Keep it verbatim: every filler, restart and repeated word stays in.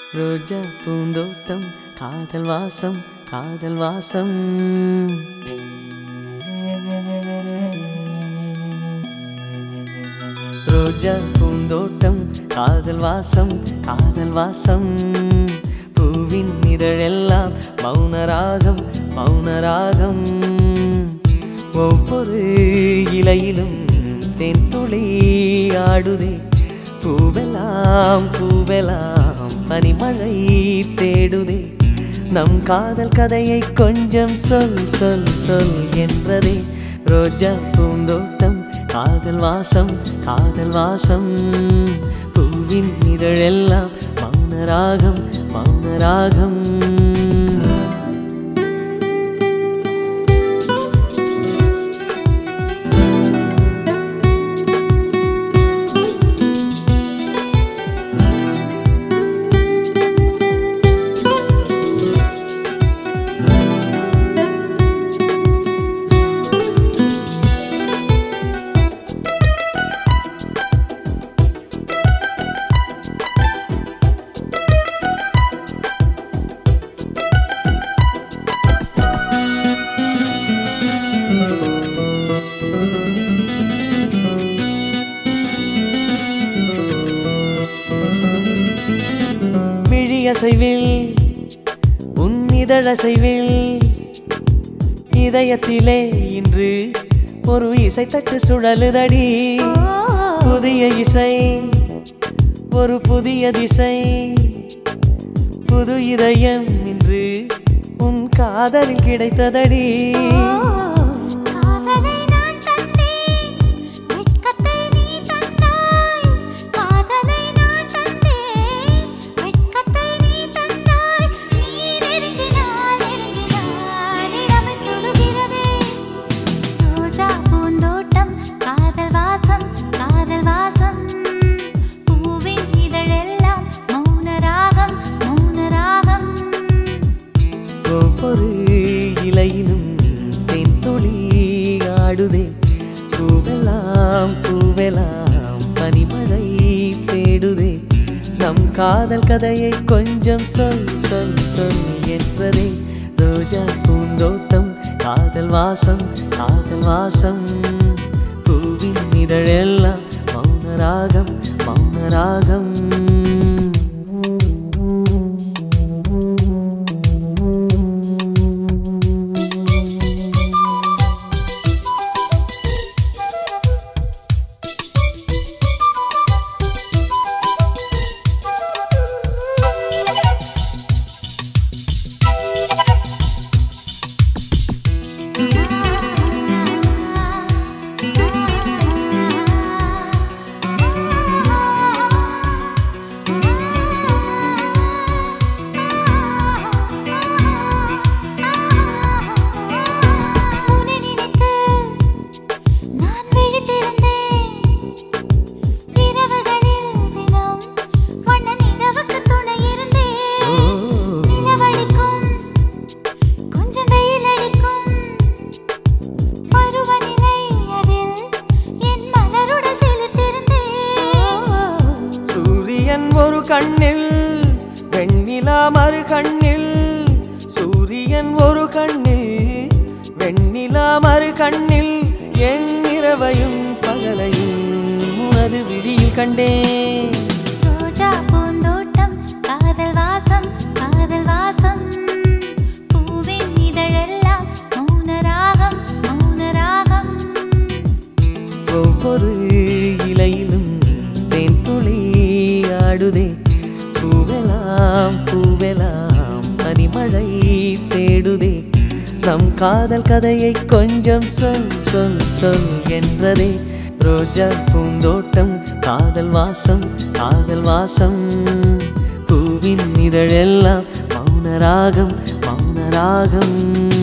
ரோஜா பூந்தோட்டம் காதல் வாசம் காதல் வாசம் ரோஜா பூந்தோட்டம் காதல் வாசம் காதல் வாசம் பூவின் இதழெல்லாம் மௌனராகம் மௌனராகம் ஒவ்வொரு இலையிலும் தென்துளி ஆடுதே பூவெல்லாம் பூவெல்லாம் பனிமழை தேடுதே நம் காதல் கதையை கொஞ்சம் சொல் சொல் சொல் என்றதே ரோஜா பூந்தோட்டம் காதல் வாசம் காதல் வாசம் பூவின் இதழெல்லாம் மௌனராகம் மௌனராகம் அசைவில் உன் இதழசைவில் இதயத்திலே இன்று ஒரு இசை தட்டு சுழலுதடி புதிய இசை ஒரு புதிய திசை புது இதயம் இன்று உன் காதலில் கிடைத்ததடி ஒவ்வொரு இலையிலும் தென்துளி ஆடுதே பூவெல்லாம் பூவெல்லாம் பனிமழை தேடுதே நம் காதல் கதையை கொஞ்சம் சொல் சொல் சொல் என்றதே ரோஜா பூந்தோட்டம் காதல் வாசம் காதல் வாசம் பூவின் இதழெல்லாம் மௌனராகம் மௌனராகம் ஒரு கண்ணில் வெண்ணிலா மறு கண்ணில் சூரியன் ஒரு கண்ணில் வெண்ணிலா மறு கண்ணில் என் இரவையும் பகலையும் உனது விழியில் கண்டேன் ரோஜா பூந்தோட்டம் காதல் வாசம் காதல் வாசம் பூவின் இதழெல்லாம் மௌனராகம் மௌனராகம் ஒவ்வொரு இலையிலும் தென்துளி ஆடுதே பூவெல்லாம் பூவெல்லாம் பனிமழை தேடுதே நம் காதல் கதையை கொஞ்சம் சொல் சொல் சொல் என்றதே ரோஜா பூந்தோட்டம் காதல் வாசம் காதல் வாசம் பூவின் இதழெல்லாம் மௌனராகம் மௌனராகம்